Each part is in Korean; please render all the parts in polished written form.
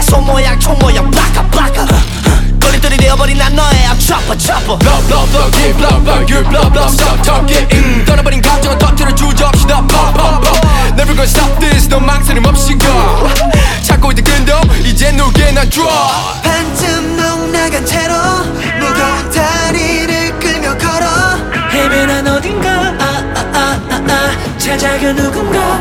손 모양 총 모양 블라카 블라카 거리돌이 되어버린 난 너의 chopper chopper Blow blow blow yeah blow blow you blow blow stop talking 떠나버린 감정은 터뜨려 주저없이 너 pop pop pop Never gonna stop this 너 망설임 없이 가 찾고 있던 끈도 이제 누게 난 draw 반쯤 넉나간 채로 무거운 다리를 끌며 걸어 헤매난 어딘가 찾아가 누군가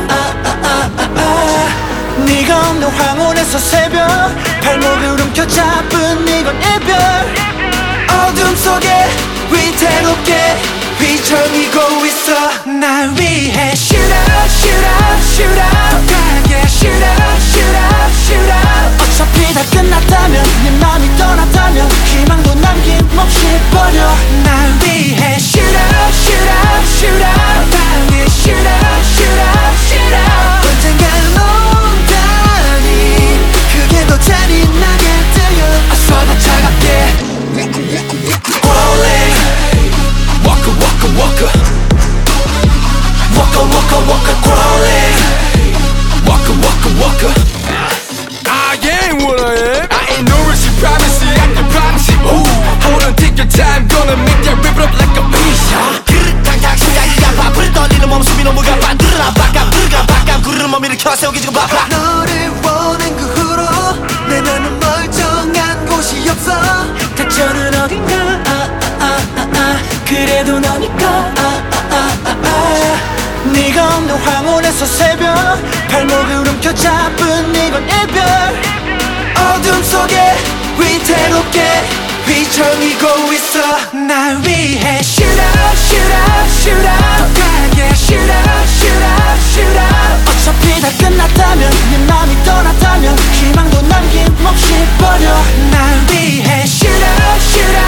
네가 없는 황혼에서 새벽 발목을 움켜잡은 이건 이별 어둠 속에 위태롭게 휘청이고 있어 날 위해 Shoot up, shoot up, shoot up 더 강하게 Shoot up, shoot up, shoot up 어차피 다 끝났다면 네 맘이 떠났다면 희망도 남김없이 버려 날 위해 Shoot up, shoot up, shoot up 더 강하게 Shoot up, shoot up, shoot up 언젠간 온다니 그게 더 잔인하게 들려 I swear 더 차갑게 Crawling Walker walker walker Walker, walker, walker, crawling Walker walker walker I ain't what I am I ain't no risk privacy I can promise you Ooh, hold on take your time Gonna make that rip it up like a piece 그릇탕탕 심장이 아파 불이 떨리는 몸숨이 너무 가빠 누르나 바깥 구르는 몸 일으켜 세우기 지금 바빠 너를 보낸 그 후로 내 맘은 멀쩡한 곳이 없어 닥쳐는 어딘가 그래도 너니까 네가 없는 황혼에서 새벽 발목을 움켜잡은 이건 이별 어둠 속에 위태롭게 휘청이고 있어 날 위해 Shoot up, shoot up, shoot up 더 강하게 Shoot up, shoot up, shoot up 어차피 다 끝났다면 네 맘이 떠났다면 희망도 남김없이 버려 날 위해 Shoot up, shoot up